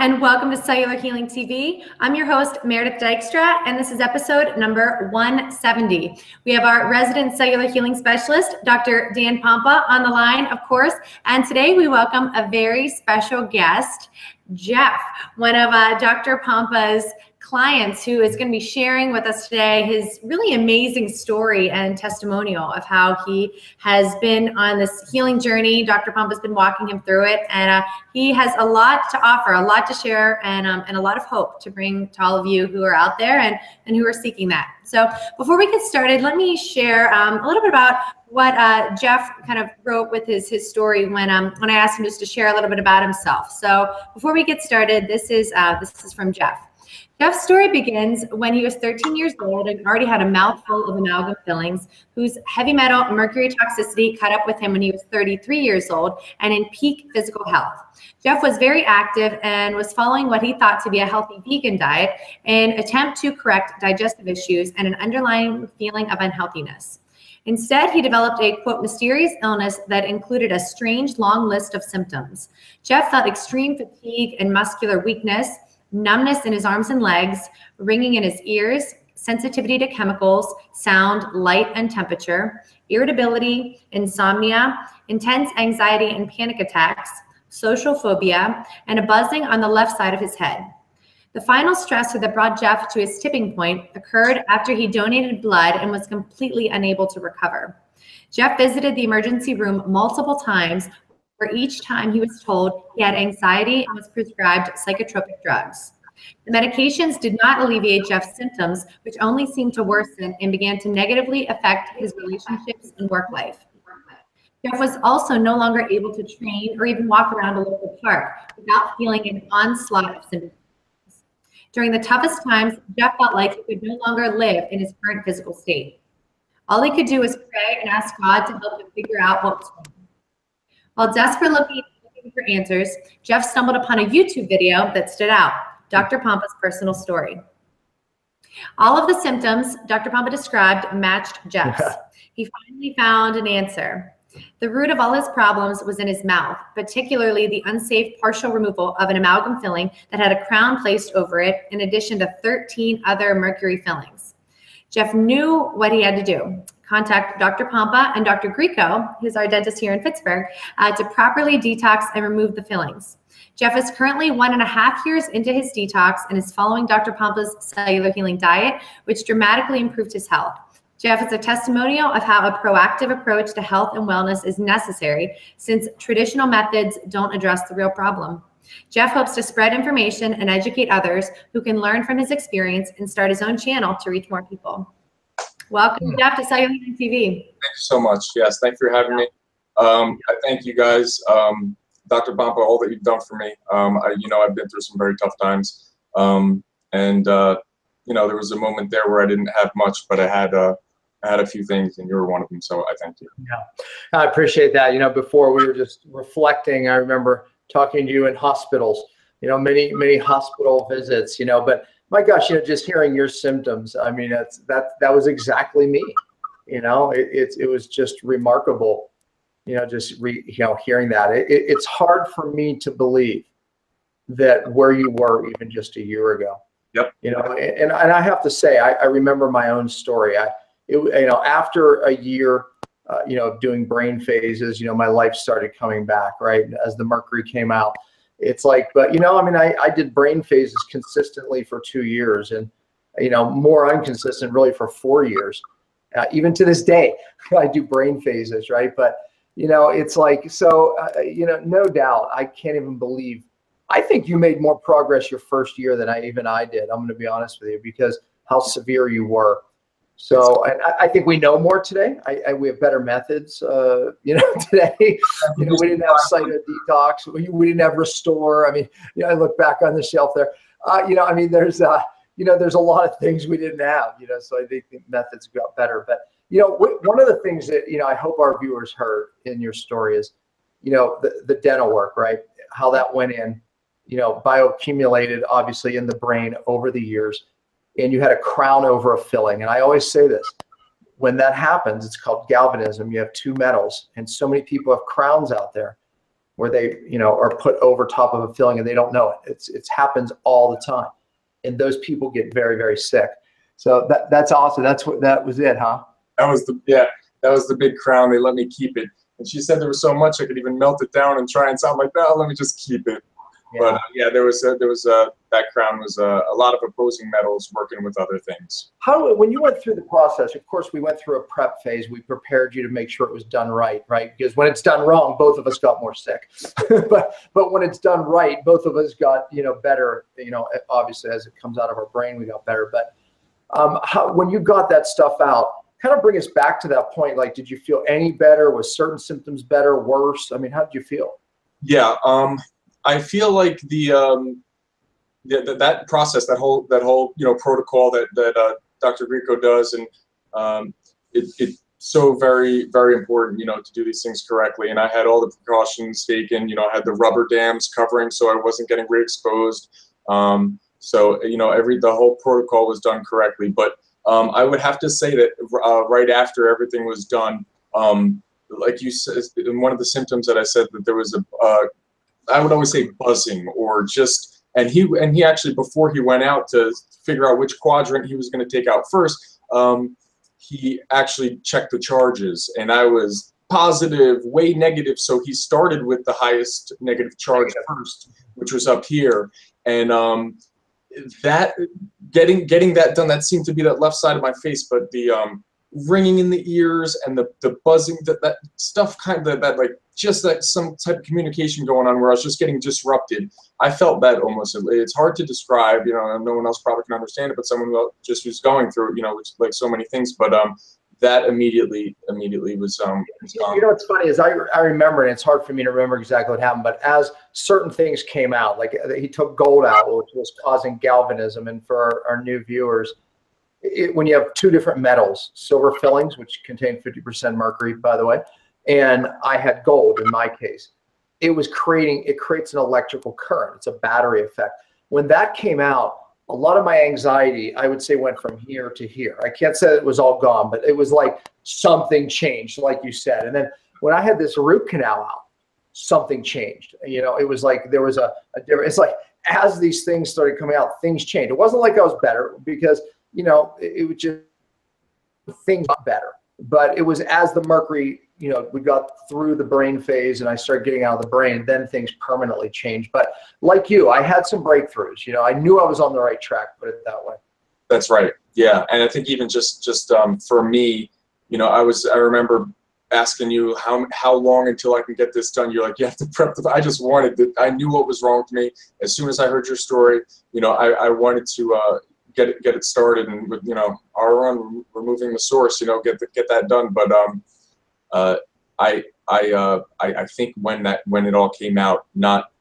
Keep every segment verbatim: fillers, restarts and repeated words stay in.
and welcome to Cellular Healing T V. I'm your host, Meredith Dykstra, and this is episode number one seventy. We have our resident cellular healing specialist, Doctor Dan Pompa, on the line, of course, and today we welcome a very special guest, Jeff, one of uh, Doctor Pompa's clients, who is going to be sharing with us today his really amazing story and testimonial of how he has been on this healing journey. Doctor Pompa's been walking him through it, and uh, he has a lot to offer, a lot to share, and um, and a lot of hope to bring to all of you who are out there and, and who are seeking that. So before we get started, let me share um, a little bit about what uh, Jeff kind of wrote with his his story when um when I asked him just to share a little bit about himself. So before we get started, this is uh, this is from Jeff. Jeff's story begins when he was thirteen years old and already had a mouthful of amalgam fillings, whose heavy metal mercury toxicity caught up with him when he was thirty-three years old and in peak physical health. Jeff was very active and was following what he thought to be a healthy vegan diet in an attempt to correct digestive issues and an underlying feeling of unhealthiness. Instead, he developed a, quote, mysterious illness that included a strange long list of symptoms. Jeff felt extreme fatigue and muscular weakness, numbness in his arms and legs, ringing in his ears, sensitivity to chemicals, sound, light, and temperature, irritability, insomnia, intense anxiety and panic attacks, social phobia, and a buzzing on the left side of his head. The final stressor that brought Jeff to his tipping point occurred after he donated blood and was completely unable to recover. Jeff visited the emergency room multiple times, where each time he was told he had anxiety and was prescribed psychotropic drugs. The medications did not alleviate Jeff's symptoms, which only seemed to worsen and began to negatively affect his relationships and work life. Jeff was also no longer able to train or even walk around a local park without feeling an onslaught of symptoms. During the toughest times, Jeff felt like he could no longer live in his current physical state. All he could do was pray and ask God to help him figure out what was wrong. While desperately looking, looking for answers, Jeff stumbled upon a YouTube video that stood out, Doctor Pompa's personal story. All of the symptoms Doctor Pompa described matched Jeff's. Yeah. He finally found an answer. The root of all his problems was in his mouth, particularly the unsafe partial removal of an amalgam filling that had a crown placed over it, in addition to thirteen other mercury fillings. Jeff knew what he had to do. Contact Doctor Pompa and Doctor Grieco, who's our dentist here in Pittsburgh, uh, to properly detox and remove the fillings. Jeff is currently one and a half years into his detox and is following Doctor Pompa's cellular healing diet, which dramatically improved his health. Jeff is a testimonial of how a proactive approach to health and wellness is necessary, since traditional methods don't address the real problem. Jeff hopes to spread information and educate others who can learn from his experience and start his own channel to reach more people. Welcome, Jeff, to Cellular Healing T V. Thank you so much. Yes, thank you for having me. Um, I thank you guys, um, Doctor Pompa, all that you've done for me. Um, I, you know, I've been through some very tough times, um, and uh, you know, there was a moment there where I didn't have much, but I had uh, I had a few things, and you were one of them. So I thank you. Yeah, I appreciate that. You know, before we were just reflecting, I remember talking to you in hospitals. You know, many many hospital visits. You know, but my gosh, you know, just hearing your symptoms, I mean, that's, that, that was exactly me, you know, it, it, it was just remarkable, you know, just, re, you know, hearing that. It, it, it's hard for me to believe that where you were even just a year ago. Yep. You know, and, and I have to say, I, I remember my own story. I, it, you know, after a year, uh, you know, of doing brain phases, you know, my life started coming back, right, as the mercury came out. It's like, but, you know, I mean, I, I did brain phases consistently for two years and, you know, more inconsistent really for four years. Uh, even to this day, I do brain phases, right? But, you know, it's like, so, uh, you know, no doubt, I can't even believe, I think you made more progress your first year than I even I did. I'm going to be honest with you, because how severe you were. So and I, I think we know more today. I, I, we have better methods, uh, you know, today. You know, we didn't have Cyto Detox. We, we didn't have Restore. I mean, you know, I look back on the shelf there. Uh, you know, I mean, there's, uh, you know, there's a lot of things we didn't have, you know, so I think the methods got better. But, you know, w one of the things that, you know, I hope our viewers heard in your story is, you know, the, the dental work, right? How that went in, you know, bioaccumulated, obviously, in the brain over the years. And you had a crown over a filling. And I always say this, when that happens, it's called galvanism. You have two metals, and so many people have crowns out there. where they, you know, are put over top of a filling and they don't know it. It's, it happens all the time. And those people get very, very sick. So that, that's awesome. That's what, that was it, huh? That was the, yeah, that was the big crown. They let me keep it. And she said there was so much I could even melt it down and try and sound like, no, let me just keep it. Yeah. But uh, yeah, there was a, there was a, that crown was a, a lot of opposing metals working with other things. How, when you went through the process, of course, we went through a prep phase. We prepared you to make sure it was done right, right? Because when it's done wrong, both of us got more sick. but but when it's done right, both of us got, you know, better. You know, obviously as it comes out of our brain, we got better. But um, how, when you got that stuff out, kind of bring us back to that point. Like, did you feel any better? Was certain symptoms better, worse? I mean, how did you feel? Yeah. Um, I feel like the, um, the, the that process, that whole that whole you know protocol that that uh, Doctor Grieco does, and um, it, it's so very very important, you know, to do these things correctly. And I had all the precautions taken. You know, I had the rubber dams covering so I wasn't getting re-exposed. Um, so you know, every the whole protocol was done correctly. But um, I would have to say that uh, right after everything was done, um, like you said, one of the symptoms that I said that there was a uh, I would always say buzzing or just, and he and he actually, before he went out to figure out which quadrant he was going to take out first, um, he actually checked the charges, and I was positive, way negative. So he started with the highest negative charge first, which was up here, and um, that getting getting that done, that seemed to be that left side of my face, but the um, ringing in the ears and the the buzzing, that that stuff, kind of that, that like. Just that some type of communication going on where I was just getting disrupted. I felt that almost. It's hard to describe, you know, no one else probably can understand it, but someone who just who's going through it, you know, which like so many things. But um, that immediately, immediately was um. Was you know what's funny is I I remember, and it's hard for me to remember exactly what happened, but as certain things came out, like he took gold out, which was causing galvanism, and for our, our new viewers, it, when you have two different metals, silver fillings, which contain fifty percent mercury, by the way, and I had gold in my case, it was creating, it creates an electrical current. It's a battery effect. When that came out, a lot of my anxiety, I would say, went from here to here. I can't say it was all gone, but it was like something changed, like you said. And then when I had this root canal out, something changed. You know, it was like there was a, a different, it's like as these things started coming out, things changed. It wasn't like I was better because, you know, it, it was just things got better. But it was as the mercury, you know, we got through the brain phase and I started getting out of the brain, then things permanently changed. But like you, I had some breakthroughs. You know, I knew I was on the right track, put it that way. That's right. Yeah. And I think even just, just um, for me, you know, I was, I remember asking you how, how long until I can get this done. You're like, you have to prep the, I just wanted to, I knew what was wrong with me. As soon as I heard your story, you know, I, I wanted to, uh, get it, get it started, and with, you know, our own removing the source, you know, get the, get that done. But um, uh, I I uh I, I think when that when it all came out, not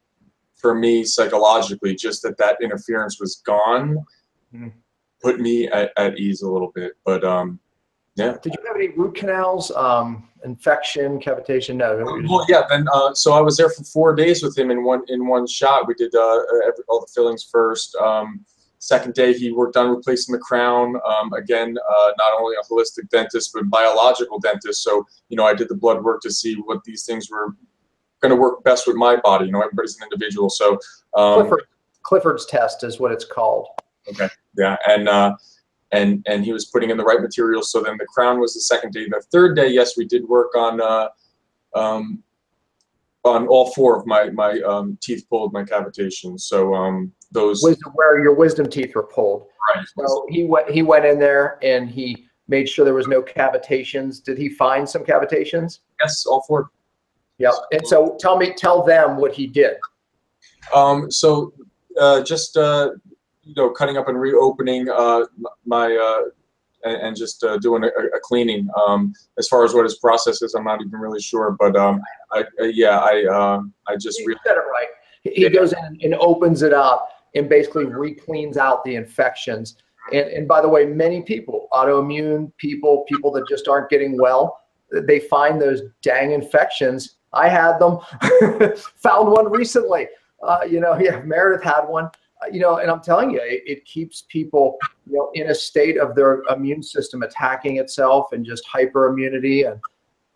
for me psychologically, just that that interference was gone, mm-hmm. put me at, at ease a little bit. But um, yeah. Did you have any root canals, um, infection, cavitation? No. Well, yeah. Then uh, so I was there for four days with him in one in one shot. We did uh, every, all the fillings first. Um, Second day, he worked on replacing the crown. Um, again, uh, not only a holistic dentist, but biological dentist. So, you know, I did the blood work to see what these things were going to work best with my body. You know, everybody's an individual. So, um, Clifford, Clifford's test is what it's called. Okay. Yeah. And, uh, and, and he was putting in the right materials. So then the crown was the second day. The third day, yes, we did work on, uh, um, on all four of my, my um, teeth pulled, my cavitations. So, um, those wisdom, where your wisdom teeth were pulled. Right. So he went he went in there and he made sure there was no cavitations. Did he find some cavitations? Yes, all four. Yep. And so tell me, tell them what he did. Um, so uh, just uh, you know, cutting up and reopening uh, my uh, and, and just uh, doing a, a cleaning. Um, as far as what his process is, I'm not even really sure. But um, I, uh, yeah, I uh, I just you really said it right. He yeah. goes in and opens it up and basically re-cleans out the infections. And, and by the way, many people, autoimmune people, people that just aren't getting well, they find those dang infections. I had them, found one recently. Uh, you know, yeah, Meredith had one. Uh, you know, and I'm telling you, it, it keeps people, you know, in a state of their immune system attacking itself and just hyperimmunity. And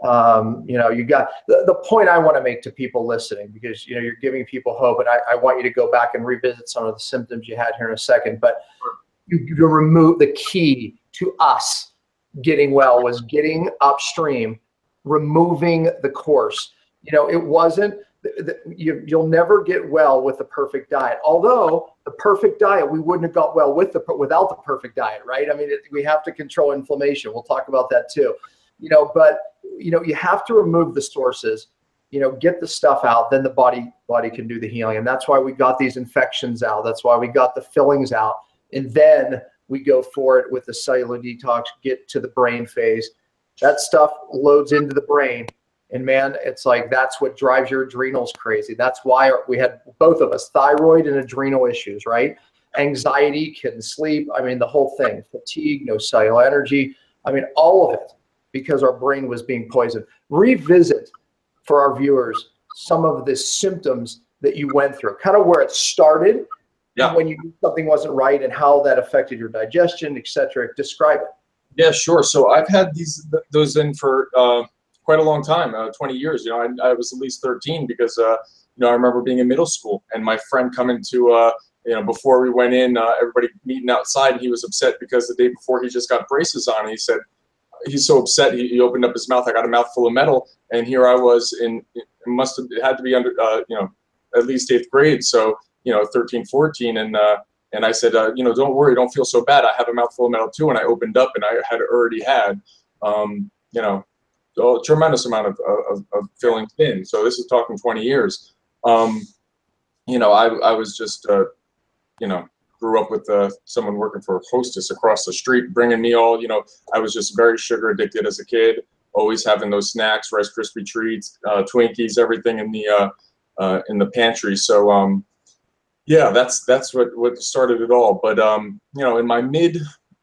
Um, you know, you got the, the point I want to make to people listening, because, you know, you're giving people hope, and I, I want you to go back and revisit some of the symptoms you had here in a second, but you, you remove the key to us getting well was getting upstream, removing the course. You know, it wasn't, the, you, you'll never get well with the perfect diet. Although the perfect diet, we wouldn't have got well with the, without the perfect diet, right? I mean, it, we have to control inflammation. We'll talk about that too. You know, but, you know, you have to remove the sources, you know, get the stuff out, then the body, body can do the healing. And that's why we got these infections out. That's why we got the fillings out. And then we go for it with the cellular detox, get to the brain phase. That stuff loads into the brain. And man, it's like, that's what drives your adrenals crazy. That's why we had both of us, thyroid and adrenal issues, right? Anxiety, couldn't sleep. I mean, the whole thing, fatigue, no cellular energy. I mean, all of it, because our brain was being poisoned. Revisit for our viewers some of the symptoms that you went through, kind of where it started, yeah, when you knew something wasn't right, and how that affected your digestion, et cetera. Describe it. Yeah, sure. So I've had these those in for uh, quite a long time, uh, twenty years. You know, I, I was at least thirteen because, uh, you know, I remember being in middle school and my friend coming to, uh, you know, before we went in, uh, everybody meeting outside, and he was upset because the day before he just got braces on, and he said, he's so upset, he, he opened up his mouth. I got a mouthful of metal, and here I was in, it must have, it had to be under, uh, you know, at least eighth grade. So, you know, thirteen, fourteen. And, uh, and I said, uh, you know, don't worry, don't feel so bad. I have a mouthful of metal too. And I opened up, and I had already had, um, you know, a tremendous amount of, of, of fillings in. So this is talking twenty years. Um, you know, I, I was just, uh, you know, grew up with uh, someone working for Hostess across the street, bringing me all, you know, I was just very sugar addicted as a kid, always having those snacks, Rice Krispie treats, uh, Twinkies, everything in the, uh, uh, in the pantry. So, um, yeah, that's, that's what, what started it all. But, um, you know, in my mid,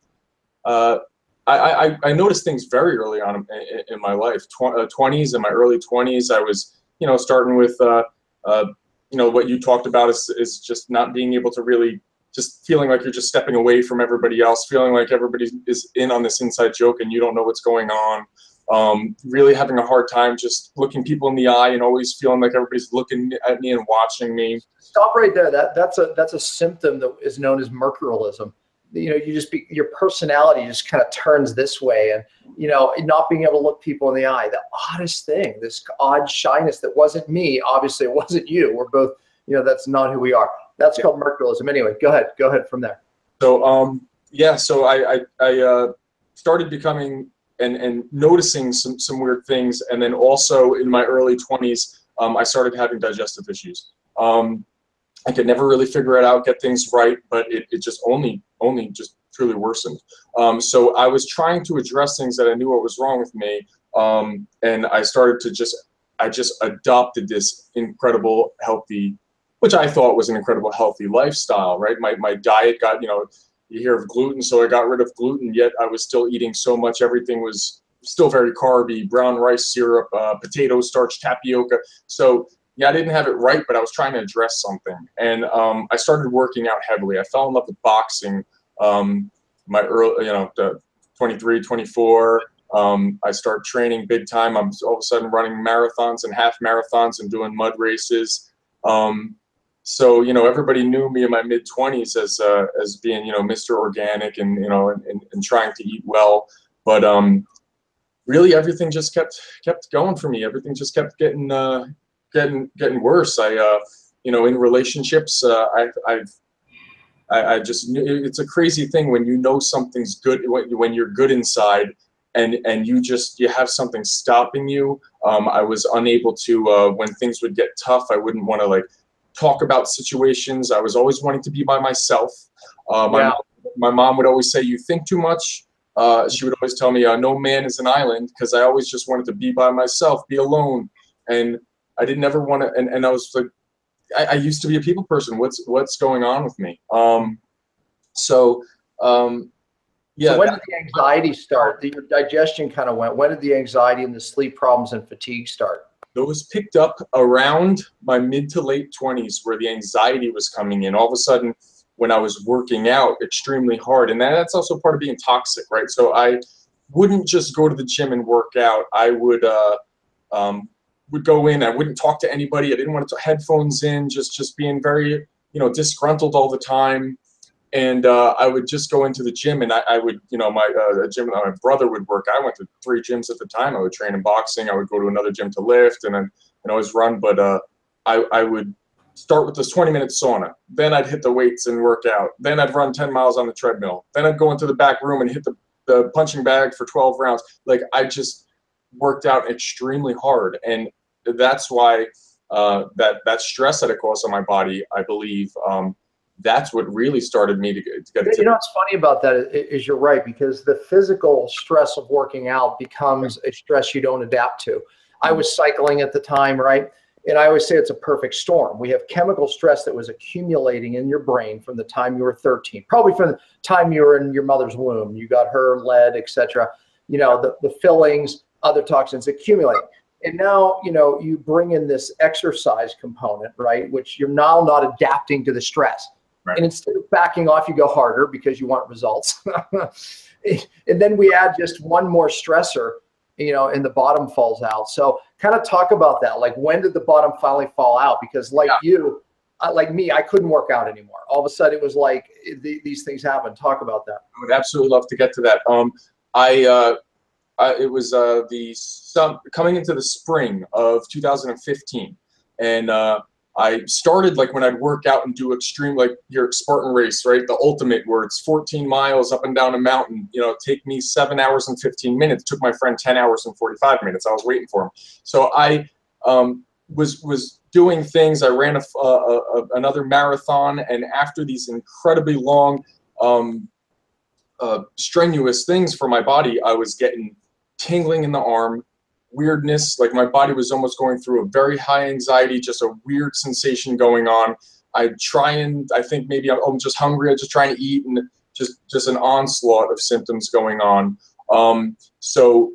uh, I, I, I noticed things very early on in, in my life, twenties, in my early twenties, I was, you know, starting with, uh, uh, you know, what you talked about is, is just not being able to really, just feeling like you're just stepping away from everybody else, feeling like everybody is in on this inside joke and you don't know what's going on. Um, really having a hard time just looking people in the eye and always feeling like everybody's looking at me and watching me. Stop right there. That that's a that's a symptom that is known as mercurialism. You know, you just be, your personality just kind of turns this way, and you know, not being able to look people in the eye. The oddest thing, this odd shyness that wasn't me. Obviously, it wasn't you. We're both, you know, that's not who we are. That's yeah. called mercurialism. Anyway, go ahead. Go ahead from there. So, um, yeah, so I, I, I uh, started becoming and, and noticing some, some weird things. And then also in my early twenties, um, I started having digestive issues. Um, I could never really figure it out, get things right, but it, it just only, only just truly worsened. Um, so I was trying to address things that I knew what was wrong with me. Um, and I started to just, I just adopted this incredible, healthy, which I thought was an incredible healthy lifestyle, right? My, my diet got, you know, you hear of gluten, so I got rid of gluten, yet I was still eating so much. Everything was still very carby, brown rice syrup, uh, potato starch, tapioca. So yeah, I didn't have it right, but I was trying to address something. And um, I started working out heavily. I fell in love with boxing, um, my early, you know, twenty-three, twenty-four. Um, I start training big time. I'm all of a sudden running marathons and half marathons and doing mud races. Um, So, you know, everybody knew me in my mid twenties as, uh, as being, you know, Mister Organic and, you know, and, and, and trying to eat well. But um, really everything just kept, kept going for me. Everything just kept getting, uh, getting, getting worse. I, uh, you know, in relationships, uh, I've, I've, I, I just, it's a crazy thing when you know something's good, when, when you're good inside and, and you just, you have something stopping you. Um, I was unable to, uh, when things would get tough, I wouldn't want to like, talk about situations. I was always wanting to be by myself. Uh, my, yeah. mom, my mom would always say, you think too much. Uh, she would always tell me, uh, no man is an island, because I always just wanted to be by myself, be alone. And I didn't ever want to, and, and I was like, I, I used to be a people person. What's what's going on with me? Um, so, um, yeah. So when that, did the anxiety start? Your digestion kind of went. When did the anxiety and the sleep problems and fatigue start? Those picked up around my mid to late twenties, where the anxiety was coming in. All of a sudden, when I was working out extremely hard, and that's also part of being toxic, right? So I, wouldn't just go to the gym and work out. I would uh, um, would go in. I wouldn't talk to anybody. I didn't want to headphones in. Just just being very, you know, disgruntled all the time. And uh, I would just go into the gym, and I, I would, you know, my uh, gym my brother would work. I went to three gyms at the time. I would train in boxing. I would go to another gym to lift, and then and always run. But uh, I I would start with this twenty minute sauna. Then I'd hit the weights and work out. Then I'd run ten miles on the treadmill. Then I'd go into the back room and hit the, the punching bag for twelve rounds. Like, I just worked out extremely hard. And that's why uh, that, that stress that it caused on my body, I believe, um, that's what really started me to get, to get you to know what's funny about that is, is you're right, because the physical stress of working out becomes a stress you don't adapt to. I was cycling at the time, right? And I always say it's a perfect storm. We have chemical stress that was accumulating in your brain from the time you were thirteen, probably from the time you were in your mother's womb. You got her, lead, et cetera. You know, the, the fillings, other toxins accumulate. And now, you know, you bring in this exercise component, right, which you're now not adapting to the stress. Right. And instead of backing off, you go harder because you want results. And then we add just one more stressor, you know, and the bottom falls out. So kind of talk about that. Like, when did the bottom finally fall out? Because like yeah. you, uh, like me, I couldn't work out anymore. All of a sudden it was like, th these things happen. Talk about that. I would absolutely love to get to that. Um, I, uh, I it was uh, the some, coming into the spring of two thousand fifteen. And uh, I started, like, when I'd work out and do extreme, like your Spartan race, right? The ultimate, where it's fourteen miles up and down a mountain, you know, take me seven hours and fifteen minutes. Took my friend ten hours and forty-five minutes. I was waiting for him. So I um, was, was doing things. I ran a, a, a, another marathon. And after these incredibly long, um, uh, strenuous things for my body, I was getting tingling in the arm, weirdness, like my body was almost going through a very high anxiety, just a weird sensation going on. I try and I think maybe I'm, I'm just hungry. I'm just trying to eat, and just just an onslaught of symptoms going on. Um, so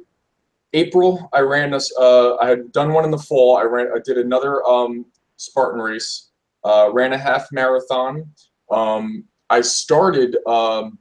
April, I ran this. Uh, I had done one in the fall. I ran. I did another um, Spartan race. Uh, ran a half marathon. Um, I started. Um,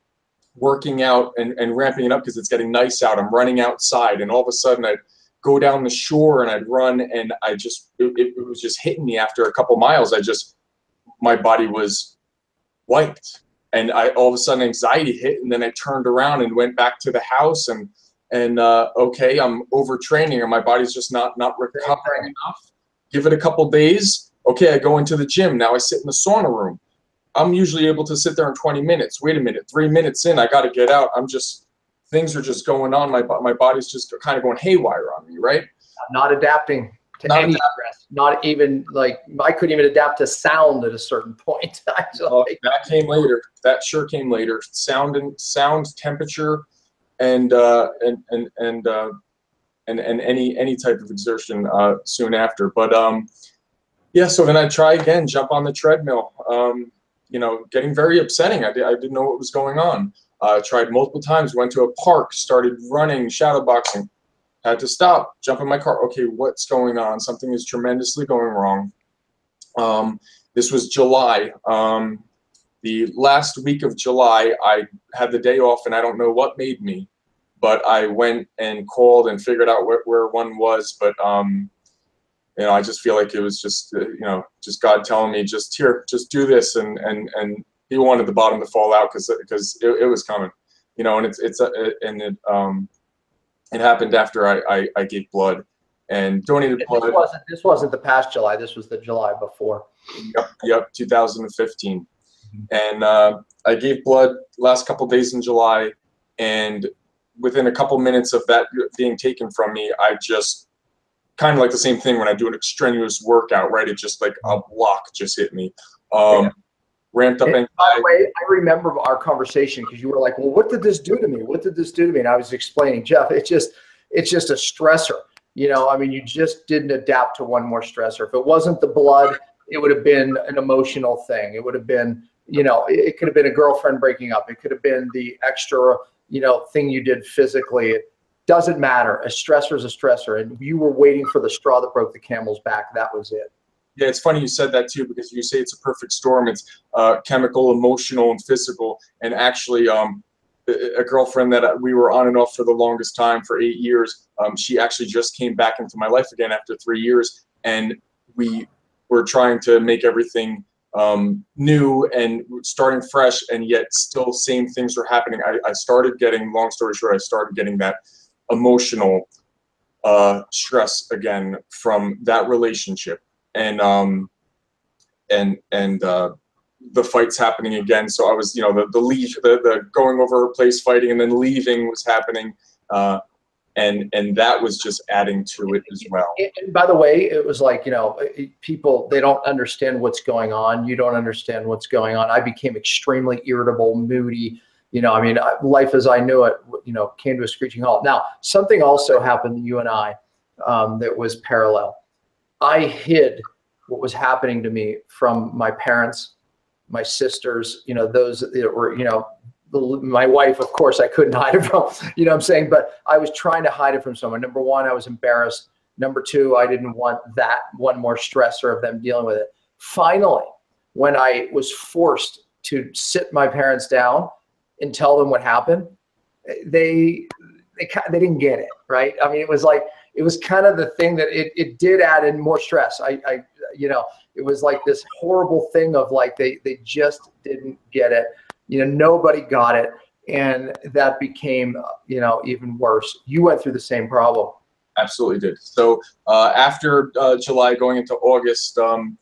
working out and, and ramping it up because it's getting nice out. I'm running outside, and all of a sudden I'd go down the shore and I'd run, and I just, it, it was just hitting me after a couple miles. I just, my body was wiped, and I, all of a sudden anxiety hit, and then I turned around and went back to the house, and, and uh, okay, I'm overtraining, and my body's just not, not recovering enough. Give it a couple days. Okay, I go into the gym. Now I sit in the sauna room. I'm usually able to sit there in twenty minutes. Wait a minute, three minutes in, I got to get out. I'm just, things are just going on. My my body's just kind of going haywire on me, right? Not adapting to not any stress. Not even, like, I couldn't even adapt to sound at a certain point. Oh, like, that came later. That sure came later. Sound and sound, temperature, and uh, and and and uh, and and any any type of exertion uh, soon after. But um, yeah. So then I try again, jump on the treadmill. Um, you know, getting very upsetting. I, did, I didn't know what was going on. I uh, tried multiple times, went to a park, started running, shadow boxing, had to stop, jump in my car. Okay, what's going on? Something is tremendously going wrong. Um, this was July. Um, the last week of July, I had the day off, and I don't know what made me, but I went and called and figured out where, where one was. But um, you know, I just feel like it was just, uh, you know, just God telling me, just here, just do this. And, and, and he wanted the bottom to fall out because, because it, it was coming, you know, and it's, it's, uh, and it, um, it happened after I, I, I gave blood and donated this blood. Wasn't, this wasn't the past July. This was the July before. Yep. Yep. two thousand fifteen. Mm-hmm. And, uh, I gave blood last couple days in July, and within a couple minutes of that being taken from me, I just, kind of like the same thing when I do an extraneous workout, right? It just like a block just hit me. Um, yeah. Ramped up. And by the way, I remember our conversation because you were like, well, what did this do to me? What did this do to me? And I was explaining, Jeff, it's just, it's just a stressor. You know, I mean, you just didn't adapt to one more stressor. If it wasn't the blood, it would have been an emotional thing. It would have been, you know, it, it could have been a girlfriend breaking up. It could have been the extra, you know, thing you did physically. It, doesn't matter. A stressor is a stressor, and you were waiting for the straw that broke the camel's back. That was it. Yeah, it's funny you said that too, because you say it's a perfect storm. It's uh, chemical, emotional, and physical. And actually, um, a girlfriend that we were on and off for the longest time, for eight years. Um, she actually just came back into my life again after three years, and we were trying to make everything um, new and starting fresh, and yet still same things were happening. I, I started getting, long story short, I started getting that emotional uh, stress again from that relationship, and um, and and. Uh, the fights happening again. So I was, you know, the, the leave, the, the going over her place fighting and then leaving was happening. Uh, and, and that was just adding to it as well. And by the way, it was like, you know, people, they don't understand what's going on. You don't understand what's going on. I became extremely irritable, moody, you know, I mean, life as I knew it, you know, came to a screeching halt. Now, something also happened to you and I um, that was parallel. I hid what was happening to me from my parents, my sisters, you know, those that were, you know, my wife, of course, I couldn't hide it from, you know what I'm saying? But I was trying to hide it from someone. Number one, I was embarrassed. Number two, I didn't want that one more stressor of them dealing with it. Finally, when I was forced to sit my parents down and tell them what happened, they, they, they didn't get it, right? I mean, it was like, it was kind of the thing that it, it did add in more stress. I, I, you know, it was like this horrible thing of like, they, they just didn't get it. You know, nobody got it. And that became, you know, even worse. You went through the same problem. Absolutely did. So uh, after uh, July going into August, um,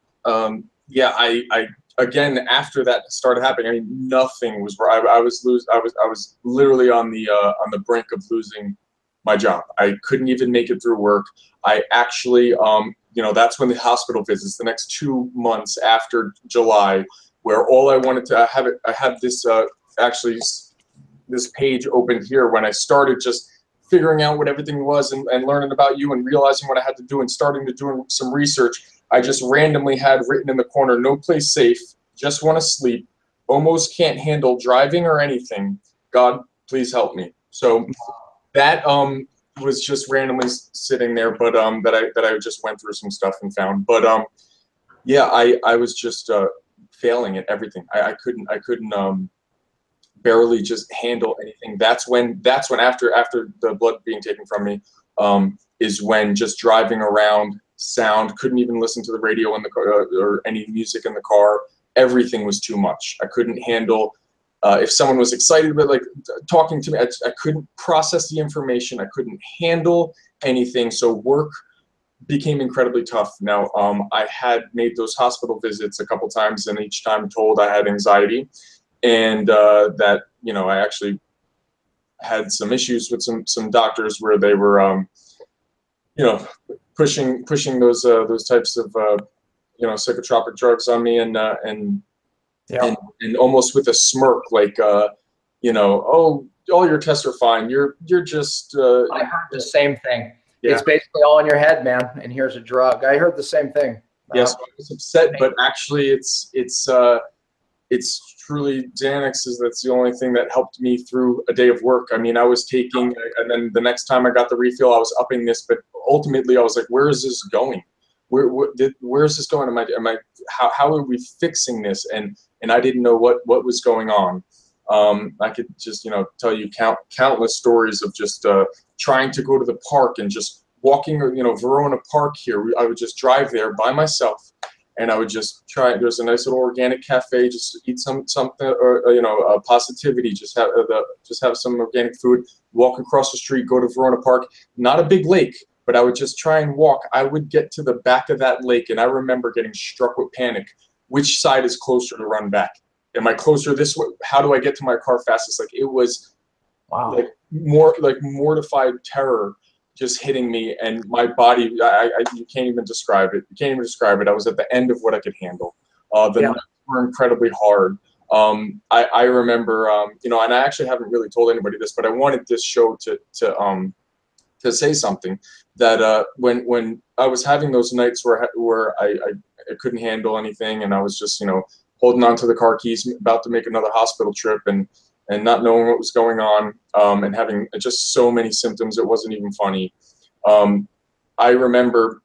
um, yeah, I, I, again, after that started happening, I mean, nothing was right. I, I was lose. I was, I was literally on the, uh, on the brink of losing my job. I couldn't even make it through work. I actually, um, you know, that's when the hospital visits, the next two months after July, where all I wanted to I have it, I have this, uh, actually this page opened here when I started just figuring out what everything was and, and learning about you and realizing what I had to do and starting to do some research. I just randomly had written in the corner, no place safe, just want to sleep, almost can't handle driving or anything. God, please help me. So that, um, was just randomly sitting there, but um, that I that I just went through some stuff and found. But um, yeah, I I was just uh, failing at everything. I, I couldn't I couldn't um, barely just handle anything. That's when that's when after after the blood being taken from me um, is when just driving around, sound, couldn't even listen to the radio in the car or any music in the car. Everything was too much. I couldn't handle. Uh, if someone was excited about like talking to me, I, I couldn't process the information. I couldn't handle anything. So work became incredibly tough. Now, um, I had made those hospital visits a couple times, and each time told I had anxiety, and uh, that you know I actually had some issues with some some doctors where they were, um, you know, pushing pushing those uh, those types of uh, you know psychotropic drugs on me, and uh, and. Yeah. And, and almost with a smirk, like, uh, you know, oh, all your tests are fine. You're, you're just. Uh, I heard the same thing. Yeah. It's basically all in your head, man. And here's a drug. I heard the same thing. Yes, uh, I was upset, but actually, it's, it's, uh, it's truly Xanax is that's the only thing that helped me through a day of work. I mean, I was taking, and then the next time I got the refill, I was upping this, but ultimately, I was like, where is this going? Where, where, did, where is this going? Am I, am I, how, how are we fixing this? And, and I didn't know what, what was going on. Um, I could just, you know, tell you count, countless stories of just uh, trying to go to the park and just walking, you know, Verona Park here. I would just drive there by myself, and I would just try. There's a nice little organic cafe, just eat some something, or you know, uh, positivity. Just have uh, the, just have some organic food. Walk across the street, go to Verona Park. Not a big lake, but I would just try and walk. I would get to the back of that lake, and I remember getting struck with panic. Which side is closer to run back? Am I closer this way? How do I get to my car fastest? Like it was, wow, like more like mortified terror just hitting me, and my body. I, I you can't even describe it. You can't even describe it. I was at the end of what I could handle. Uh, the yeah. nights were incredibly hard. Um, I, I remember, um, you know, and I actually haven't really told anybody this, but I wanted this show to to um to say something that uh, when when I was having those nights where where I, I I couldn't handle anything, and I was just, you know, holding on to the car keys, about to make another hospital trip, and and not knowing what was going on, um, and having just so many symptoms, it wasn't even funny. Um, I remember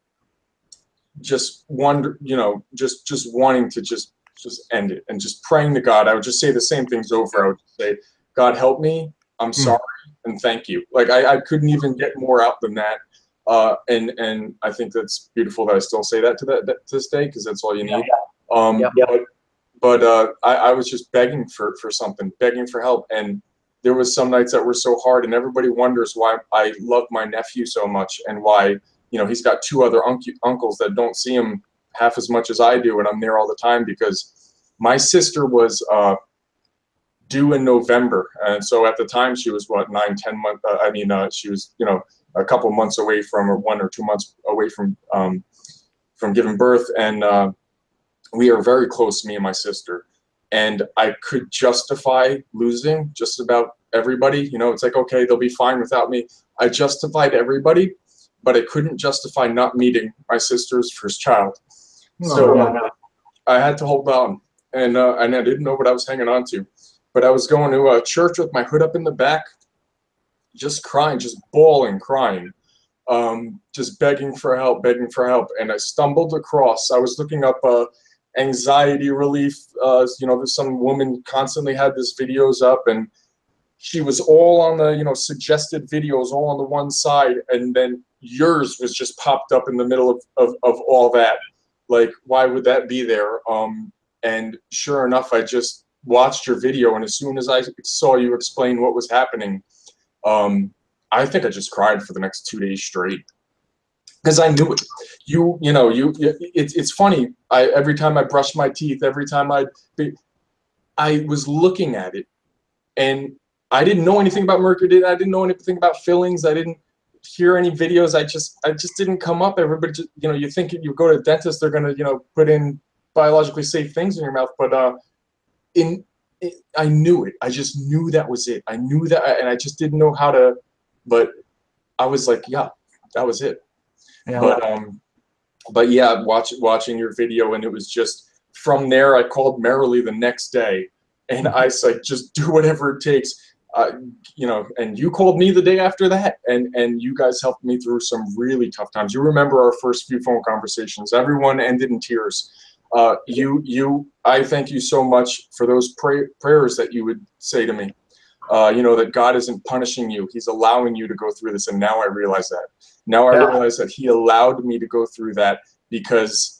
just wonder, you know, just just wanting to just just end it, and just praying to God. I would just say the same things over. I would say, God help me, I'm sorry, and thank you. Like I, I couldn't even get more out than that. Uh, and and I think that's beautiful that I still say that to that, that to this day, because that's all you need. Um, Yeah. But, but uh, I, I was just begging for for something, begging for help, and there was some nights that were so hard, and everybody wonders why I love my nephew so much, and why, you know, he's got two other unc- uncles that don't see him half as much as I do, and I'm there all the time, because my sister was uh, due in November, and so at the time she was what nine, ten months. Uh, I mean, uh, she was you know a couple months away from, or one or two months away from um, from giving birth, and uh, we are very close, me and my sister. And I could justify losing just about everybody. You know, it's like, okay, they'll be fine without me. I justified everybody, but I couldn't justify not meeting my sister's first child. No, so no, no. I had to hold on, and uh, and I didn't know what I was hanging on to. But I was going to a church with my hood up in the back, just crying, just bawling, crying, um, just begging for help, begging for help. And I stumbled across, I was looking up uh, anxiety relief. Uh, you know, there's some woman constantly had this videos up, and she was all on the, you know, suggested videos, all on the one side. And then yours was just popped up in the middle of, of, of all that. Like, why would that be there? Um, and sure enough, I just watched your video, and as soon as I saw you explain what was happening, um, I think I just cried for the next two days straight, because I knew it. You, you know, you. It's it's funny. I every time I brushed my teeth, every time I, I was looking at it, and I didn't know anything about mercury. I didn't know anything about fillings. I didn't hear any videos. I just I just didn't come up. Everybody, just, you know, you think you go to a dentist, they're gonna, you know, put in biologically safe things in your mouth, but uh. In, it, I knew it. I just knew that was it. I knew that, and I just didn't know how to. But I was like, yeah, that was it. Yeah. But um, but yeah, watch, watching your video, and it was just from there. I called Merrily the next day, and I said, just do whatever it takes. Uh, you know, and you called me the day after that, and and you guys helped me through some really tough times. You remember our first few phone conversations? Everyone ended in tears. Uh, you, you, I thank you so much for those pray, prayers that you would say to me. Uh, you know, that God isn't punishing you. He's allowing you to go through this. And now I realize that. Now I Yeah. realize that he allowed me to go through that, because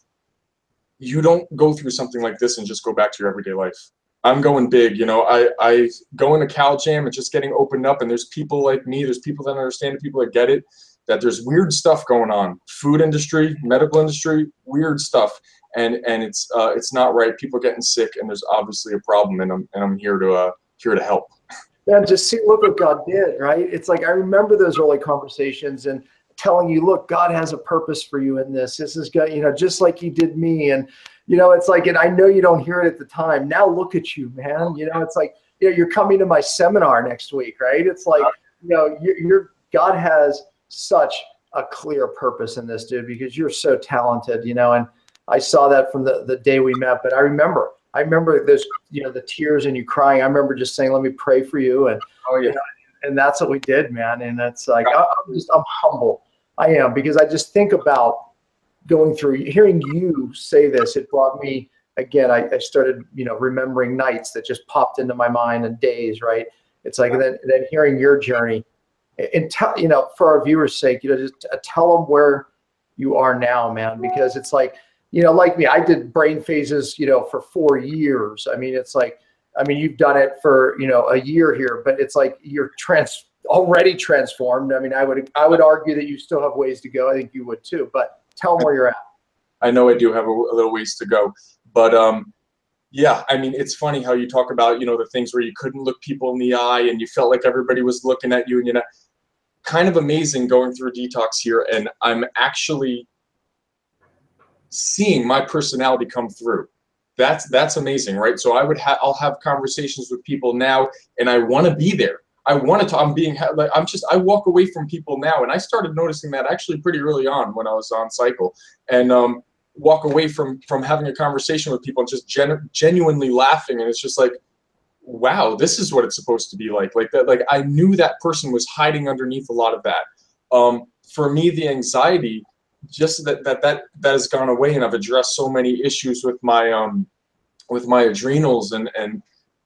you don't go through something like this and just go back to your everyday life. I'm going big, you know, I, I go into Cal Jam and just getting opened up, and there's people like me, there's people that understand it, people that get it, that there's weird stuff going on. Food industry, medical industry, weird stuff. And and it's uh, it's not right. People are getting sick, and there's obviously a problem, and I'm and I'm here to uh, here to help. Yeah, just see, look what God did, right? It's like, I remember those early conversations and telling you, look, God has a purpose for you in this. This is God, you know, just like he did me. And, you know, it's like, and I know you don't hear it at the time. Now look at you, man. You know, it's like, you know, you're coming to my seminar next week, right? It's like, you know, you're, you're God has such a clear purpose in this, dude, because you're so talented, you know, and I saw that from the, the day we met. But I remember, I remember those, you know, the tears and you crying. I remember just saying, let me pray for you. And, Oh yeah. you know, and that's what we did, man. And it's like, I, I'm just, I'm humble. I am, because I just think about going through, hearing you say this, it brought me, again, I, I started, you know, remembering nights that just popped into my mind and days, right? It's like, and then, and then hearing your journey and tell, you know, for our viewers' sake, you know, just tell them where you are now, man, because it's like, you know, like me, I did brain phases, you know, for four years. I mean, it's like, I mean, you've done it for, you know, a year here, but it's like you're trans already transformed. I mean, I would, I would argue that you still have ways to go. I think you would too, but tell them where you're at. I know I do have a, a little ways to go, but um, yeah, I mean, it's funny how you talk about, you know, the things where you couldn't look people in the eye and you felt like everybody was looking at you, and, you know, kind of amazing going through detox here. And I'm actually seeing my personality come through. That's, that's amazing, right? So I would have, I'll have conversations with people now, and I want to be there. I want to talk, I'm being, like, I'm just, I walk away from people now. And I started noticing that actually pretty early on when I was on cycle, and um, walk away from, from having a conversation with people and just gen, genuinely laughing. And it's just like, wow, this is what it's supposed to be like, like that. Like I knew that person was hiding underneath a lot of that. Um, for me, the anxiety, just that, that, that, that has gone away, and I've addressed so many issues with my, um, with my adrenals and, and,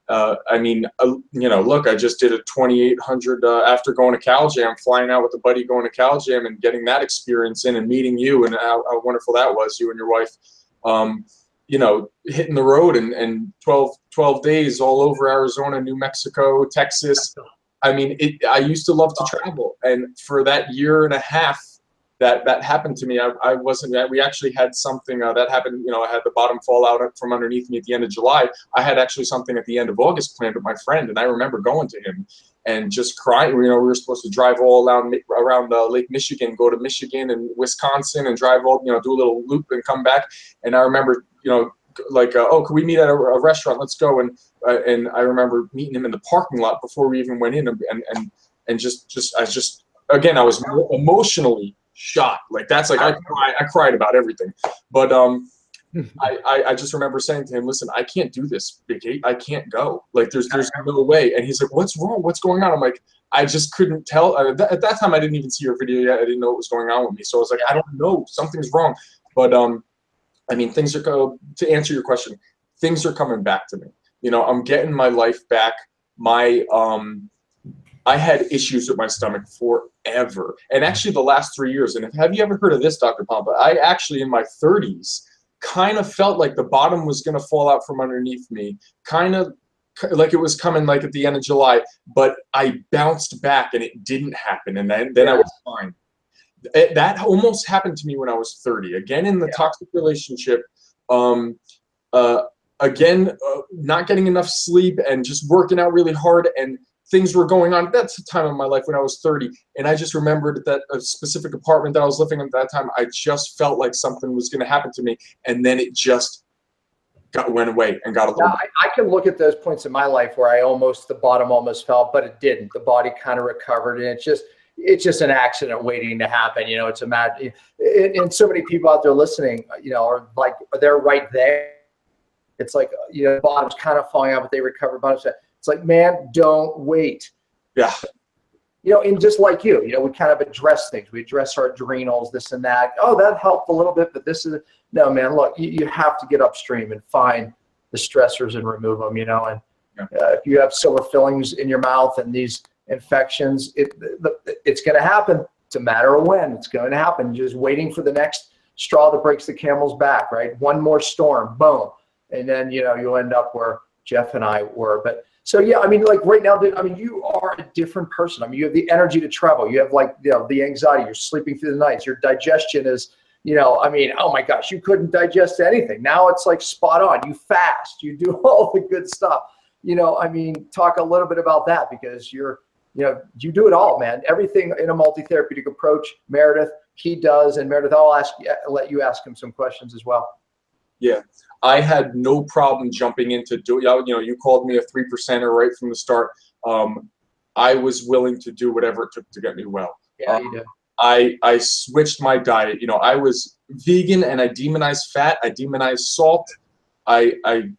uh, I mean, uh, you know, look, I just did a twenty-eight hundred uh, after going to Cal Jam, flying out with a buddy going to Cal Jam and getting that experience in and meeting you and how, how wonderful that was, you and your wife. Um, you know, hitting the road and, and twelve, twelve days all over Arizona, New Mexico, Texas. I mean, it, I used to love to travel. And for that year and a half that, that happened to me, I, I wasn't, we actually had something uh, that happened, you know, I had the bottom fall out from underneath me at the end of July. I had actually something at the end of August planned with my friend. And I remember going to him and just crying. You know, we were supposed to drive all around, around uh, Lake Michigan, go to Michigan and Wisconsin and drive all, you know, do a little loop and come back. And I remember, you know, like, uh, oh, could we meet at a, a restaurant? Let's go. And uh, and I remember meeting him in the parking lot before we even went in, and and and just just I just again I was emotionally shocked. Like that's like I cried, I cried about everything. But um, I, I I just remember saying to him, listen, I can't do this, Big Eight. I can't go. Like there's there's no way. And he's like, what's wrong? What's going on? I'm like, I just couldn't tell. Uh, th at that time, I didn't even see your video yet. I didn't know what was going on with me. So I was like, I don't know. Something's wrong. But um. I mean, things are go to answer your question. Things are coming back to me. You know, I'm getting my life back. My um, I had issues with my stomach forever, and actually the last three years. And have you ever heard of this, Doctor Pompa? I actually in my thirties kind of felt like the bottom was going to fall out from underneath me, kind of like it was coming like at the end of July. But I bounced back, and it didn't happen, and then then I was fine. It, that almost happened to me when I was thirty. Again, in the yeah. toxic relationship, um, uh, again, uh, not getting enough sleep and just working out really hard, and things were going on. That's the time of my life when I was thirty. And I just remembered that a specific apartment that I was living in at that time, I just felt like something was going to happen to me. And then it just got went away and got a little yeah, I, I can look at those points in my life where I almost, the bottom almost fell, but it didn't. The body kind of recovered, and it's just, it's just an accident waiting to happen. You know, it's a mad, and, and so many people out there listening, you know, are like, they're right there. It's like, you know, bottom's kind of falling out, but they recover. Bottom's, it's like, man, don't wait. Yeah. You know, and just like you, you know, we kind of address things. We address our adrenals, this and that. Oh, that helped a little bit, but this is, no, man, look, you, you have to get upstream and find the stressors and remove them, you know. And yeah. uh, if you have silver fillings in your mouth and these infections, it, it's going to happen. It's a matter of when. It's going to happen. Just waiting for the next straw that breaks the camel's back, right? One more storm, boom. And then, you know, you'll end up where Jeff and I were. But so, yeah, I mean, like right now, I mean, you are a different person. I mean, you have the energy to travel. You have like, you know, the anxiety. You're sleeping through the nights. Your digestion is, you know, I mean, oh my gosh, you couldn't digest anything. Now it's like spot on. You fast. You do all the good stuff. You know, I mean, talk a little bit about that, because you're, you know, you do it all, man. Everything in a multi-therapeutic approach, Meredith, he does. And Meredith, I'll ask, let you ask him some questions as well. Yeah, I had no problem jumping into do. You know, you called me a three percenter right from the start. Um, I was willing to do whatever it took to get me well. Yeah, um, you did. I I switched my diet. You know, I was vegan and I demonized fat. I demonized salt. I I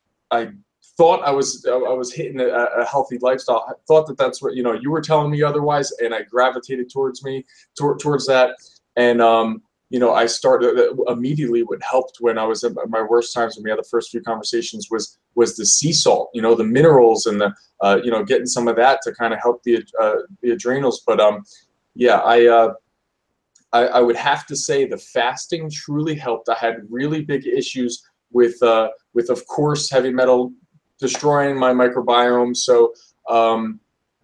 I thought I was I was hitting a, a healthy lifestyle. I thought that that's what, you know, you were telling me otherwise, and I gravitated towards me tor towards that. And um, you know, I started immediately. What helped when I was at my worst times, when we had the first few conversations, was was the sea salt. You know, the minerals and the uh, you know, getting some of that to kind of help the uh, the adrenals. But um, yeah, I, uh, I I would have to say the fasting truly helped. I had really big issues with uh, with of course heavy metal destroying my microbiome. So um,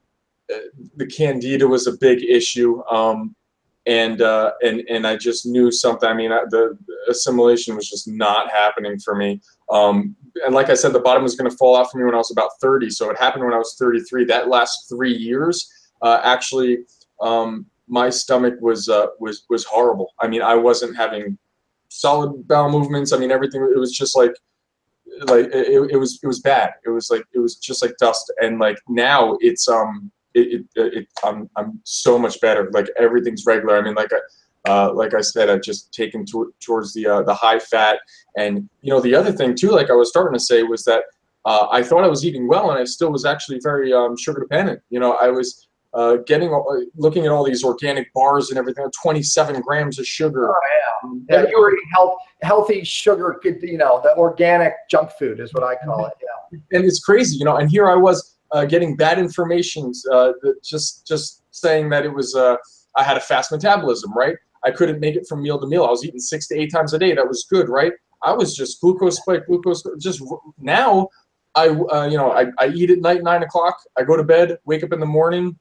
the candida was a big issue. Um, And, uh, and, and I just knew something. I mean, I, the, the assimilation was just not happening for me. Um, and like I said, the bottom was going to fall out for me when I was about thirty. So it happened when I was thirty-three. That last three years, uh, actually, um, my stomach was, uh, was, was horrible. I mean, I wasn't having solid bowel movements. I mean, everything, it was just like, like it, it was, it was bad. It was like, it was just like dust. And like now it's, um, It, it, it, I'm, I'm so much better. Like everything's regular. I mean, like, I, uh, like I said, I've just taken to, towards the, uh, the high fat. And, you know, the other thing too, like I was starting to say, was that uh, I thought I was eating well, and I still was actually very um, sugar dependent. You know, I was, uh, getting, uh, looking at all these organic bars and everything, twenty-seven grams of sugar. Oh, yeah. Yeah, you were eating health, healthy sugar, you know, the organic junk food is what I call it. Yeah. And it's crazy, you know, and here I was uh, getting bad information, uh, that just, just saying that it was, uh, I had a fast metabolism, right? I couldn't make it from meal to meal. I was eating six to eight times a day. That was good, right? I was just glucose spike, glucose, just now I, uh, you know, I, I eat at night, nine o'clock. I go to bed, wake up in the morning.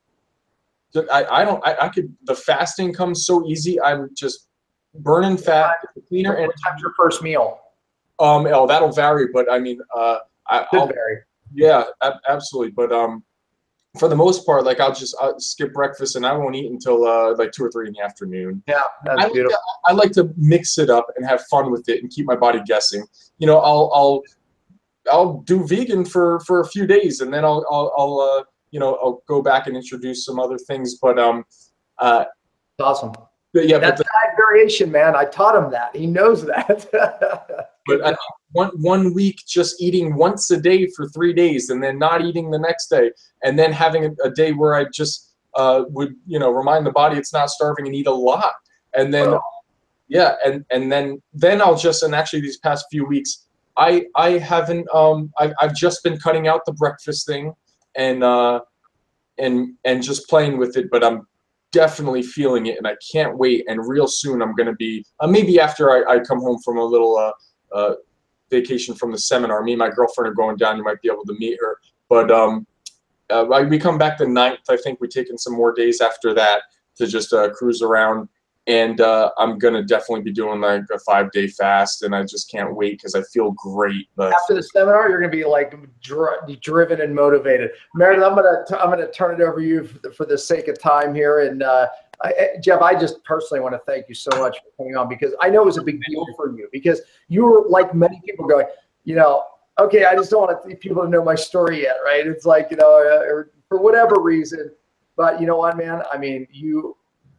I, I don't, I, I could, the fasting comes so easy. I'm just burning fat, cleaner. And what time's your first meal? Um, oh, that'll vary, but I mean, uh, I, Could I'll, vary. yeah, ab- absolutely. But, um, for the most part, like I'll just I'll skip breakfast and I won't eat until uh, like two or three in the afternoon. Yeah, that's I like, beautiful. to, I like to mix it up and have fun with it and keep my body guessing. You know, I'll I'll I'll do vegan for for a few days and then I'll I'll, I'll uh, you know I'll go back and introduce some other things. But um, uh, awesome. But yeah, that's but the, diet variation, man. I taught him that. He knows that. But I, one one week just eating once a day for three days and then not eating the next day, and then having a, a day where I just uh, would you know remind the body it's not starving and eat a lot, and then oh. yeah, and and then then I'll just and actually these past few weeks I I haven't um I I've just been cutting out the breakfast thing and uh and and just playing with it, but I'm definitely feeling it and I can't wait, and real soon I'm gonna be uh, maybe after I, I come home from a little uh. Uh, vacation from the seminar. Me and my girlfriend are going down. You might be able to meet her. But um, uh, we come back the ninth. I think we're taking some more days after that to just uh, cruise around. And uh, I'm going to definitely be doing like a five-day fast. And I just can't wait because I feel great. But after the seminar, you're going to be like dri- driven and motivated. Meredith, I'm going to I'm going to turn it over to you for the, for the sake of time here. And uh, I, Jeff, I just personally want to thank you so much for coming on, because I know it was a big deal for you, because you were like many people going, you know, okay, I just don't want people to know my story yet, right? It's like, you know, or for whatever reason, but you know what, man? I mean, you,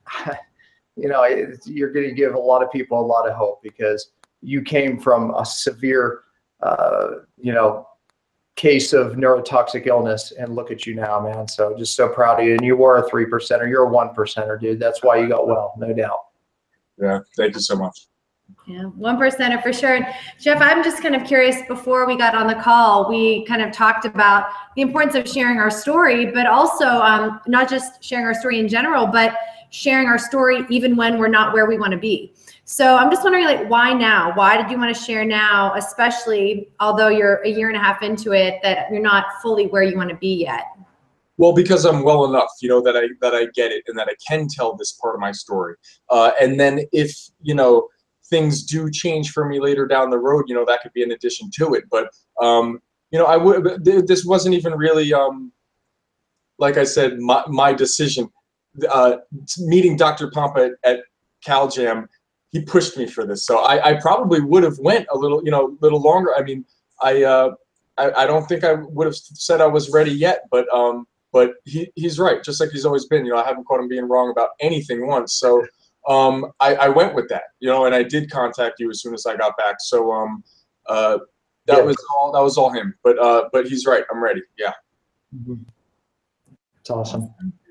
you know, it's, you're going to give a lot of people a lot of hope, because you came from a severe, uh, you know, case of neurotoxic illness, and look at you now, man. So just so proud of you. And you were a three percenter. You're a one percenter, dude. That's why you got well, no doubt. Yeah, thank you so much. Yeah, one percenter for sure. Jeff, I'm just kind of curious, before we got on the call, we kind of talked about the importance of sharing our story, but also um, not just sharing our story in general, but sharing our story even when we're not where we want to be. So I'm just wondering, like, why now? Why did you want to share now, especially although you're a year and a half into it, that you're not fully where you want to be yet? Well, because I'm well enough, you know, that I that I get it and that I can tell this part of my story. Uh, and then if, you know, things do change for me later down the road, you know, that could be an addition to it. But, um, you know, I would, this wasn't even really, um, like I said, my, my decision. Uh, meeting Doctor Pompa at, at CalJam, he pushed me for this. So I, I probably would have went a little, you know, little longer. I mean, I, uh, I, I don't think I would have said I was ready yet, but, um, but he, he's right. Just like he's always been, you know, I haven't caught him being wrong about anything once. So, um, I, I went with that, you know, and I did contact you as soon as I got back. So, um, uh, that yeah. was all, that was all him, but, uh, but he's right. I'm ready. Yeah. Mm-hmm. It's awesome.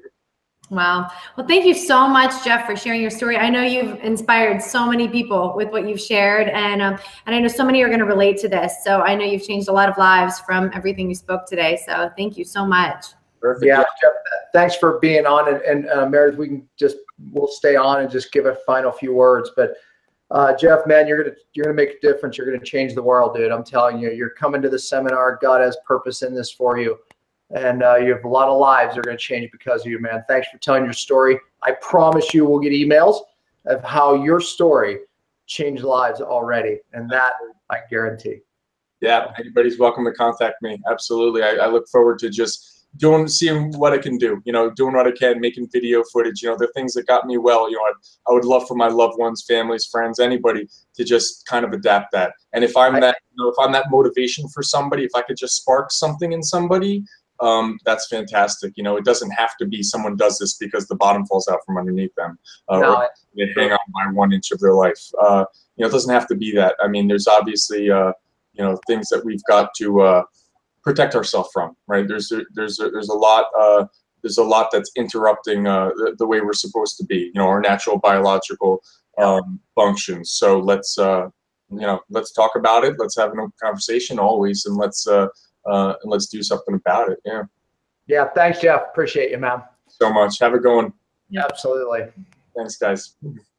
Wow. Well, thank you so much, Jeff, for sharing your story. I know you've inspired so many people with what you've shared, and um, and I know so many are going to relate to this. So I know you've changed a lot of lives from everything you spoke today. So thank you so much. Perfect. Yeah, Jeff, thanks for being on. And, and uh, Meredith, we can just, we'll stay on and just give a final few words. But uh, Jeff, man, you're going to, you're going to make a difference. You're going to change the world, dude. I'm telling you, you're coming to the seminar. God has purpose in this for you. And uh, you have a lot of lives that are going to change because of you, man. Thanks for telling your story. I promise you we'll get emails of how your story changed lives already. And that I guarantee. Yeah, anybody's welcome to contact me. Absolutely. I, I look forward to just doing, seeing what I can do, you know, doing what I can, making video footage, you know, the things that got me well, you know, I, I would love for my loved ones, families, friends, anybody to just kind of adapt that. And if I'm that, you know, if I'm that motivation for somebody, if I could just spark something in somebody, um, that's fantastic. You know, it doesn't have to be someone does this because the bottom falls out from underneath them, uh, no, or they hang on by one inch of their life. Uh, you know, it doesn't have to be that. I mean, there's obviously, uh, you know, things that we've got to, uh, protect ourselves from, right? There's, there's, there's a lot, uh, there's a lot that's interrupting uh, the, the way we're supposed to be, you know, our natural biological um, functions. So let's, uh, you know, let's talk about it. Let's have a conversation always, and let's uh, uh, and let's do something about it. Yeah. Yeah. Thanks, Jeff. Appreciate you, man. So much. Have a good one. Absolutely. Thanks, guys.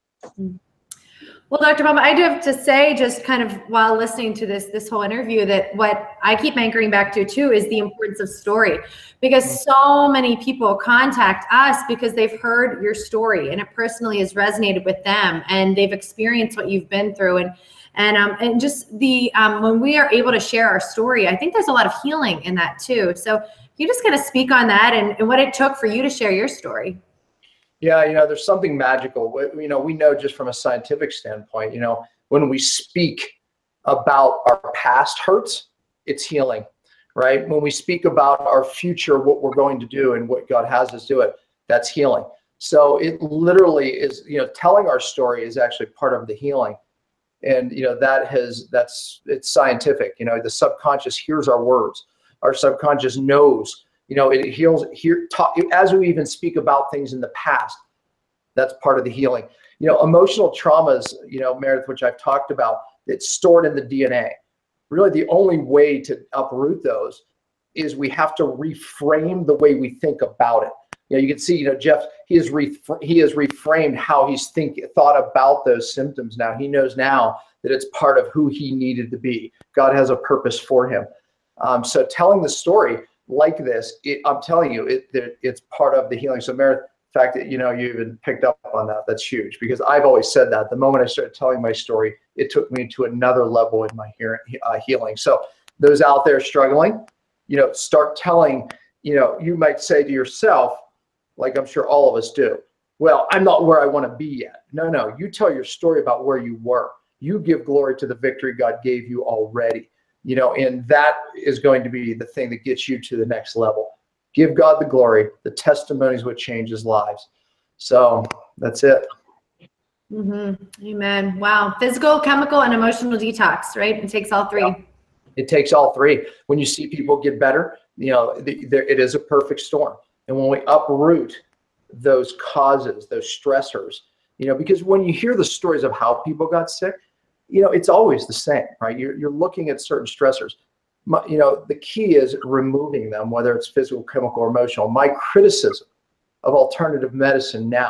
Well, Doctor Pompa, I do have to say, just kind of while listening to this this whole interview, that what I keep anchoring back to too is the importance of story, because so many people contact us because they've heard your story and it personally has resonated with them, and they've experienced what you've been through, and and um and just the um when we are able to share our story, I think there's a lot of healing in that too. So you just kind of speak on that and, and what it took for you to share your story. Yeah, you know, there's something magical. We, you know, we know just from a scientific standpoint, you know, when we speak about our past hurts, it's healing, right? When we speak about our future, what we're going to do and what God has us do it, that's healing. So it literally is, you know, telling our story is actually part of the healing. And, you know, that has, that's, it's scientific. You know, the subconscious hears our words. Our subconscious knows. You know, it heals here talk, as we even speak about things in the past. That's part of the healing. You know, emotional traumas, you know, Meredith, which I've talked about, it's stored in the D N A. Really, the only way to uproot those is we have to reframe the way we think about it. You know, you can see, you know, Jeff, he has re he has reframed how he's think thought about those symptoms now. He knows now that it's part of who he needed to be. God has a purpose for him. Um, so telling the story like this, it, I'm telling you, it, it it's part of the healing. So Meredith, the fact that, you know, you even picked up on that, that's huge, because I've always said that the moment I started telling my story, it took me to another level in my hearing, uh, healing. So those out there struggling, you know, start telling, you know, you might say to yourself, like I'm sure all of us do, well, I'm not where I want to be yet. No, no, you tell your story about where you were. You give glory to the victory God gave you already. You know, and that is going to be the thing that gets you to the next level. Give God the glory. The testimony is what changes lives. So that's it. Mm-hmm. Amen. Wow. Physical, chemical, and emotional detox, right? It takes all three. Yeah. It takes all three. When you see people get better, you know, the, the, it is a perfect storm. And when we uproot those causes, those stressors, you know, because when you hear the stories of how people got sick, you know, it's always the same, right? You're, you're looking at certain stressors. My, you know, the key is removing them, whether it's physical, chemical, or emotional. My criticism of alternative medicine now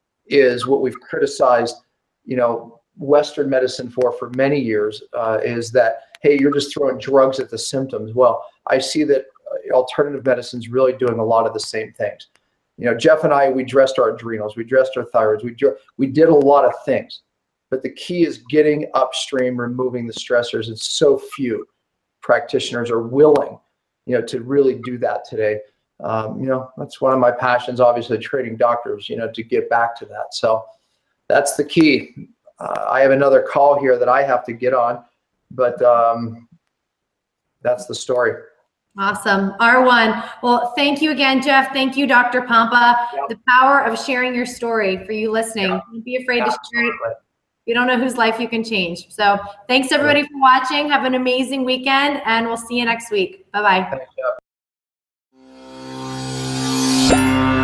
is what we've criticized, you know, Western medicine for for many years, uh, is that, hey, you're just throwing drugs at the symptoms. Well, I see that alternative medicine is really doing a lot of the same things. You know, Jeff and I, we dressed our adrenals, we dressed our thyroids, we, we did a lot of things. But the key is getting upstream, removing the stressors. And so few practitioners are willing, you know, to really do that today. Um, you know, that's one of my passions, obviously, training doctors, you know, to get back to that. So that's the key. Uh, I have another call here that I have to get on, but um, that's the story. Awesome. R one. Well, thank you again, Jeff. Thank you, Doctor Pompa. Yep. The power of sharing your story for you listening. Yep. Don't be afraid Absolutely. to share it. You don't know whose life you can change. So thanks everybody for watching. Have an amazing weekend, and we'll see you next week. Bye-bye.